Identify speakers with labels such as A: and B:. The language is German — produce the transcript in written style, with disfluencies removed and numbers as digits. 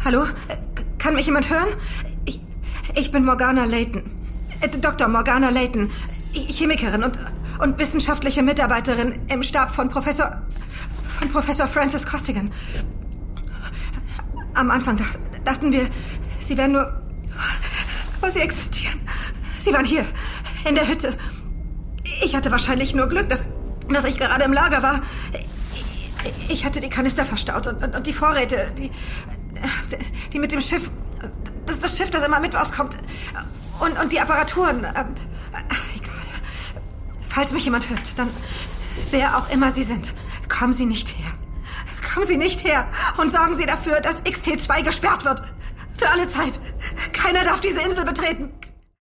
A: Hallo? Kann mich jemand hören? Ich bin Morgana Layton. Dr. Morgana Layton. Chemikerin und wissenschaftliche Mitarbeiterin im Stab von Professor Francis Costigan. Am Anfang dachten wir, sie wären nur... Aber sie existieren. Sie waren hier, in der Hütte. Ich hatte wahrscheinlich nur Glück, dass ich gerade im Lager war. Ich hatte die Kanister verstaut und die Vorräte, die mit dem Schiff... Das Schiff, das immer mittwochs kommt. Und die Apparaturen. Egal. Falls mich jemand hört, dann... Wer auch immer Sie sind, kommen Sie nicht her. Kommen Sie nicht her und sorgen Sie dafür, dass XT2 gesperrt wird. Für alle Zeit. Keiner darf diese Insel betreten.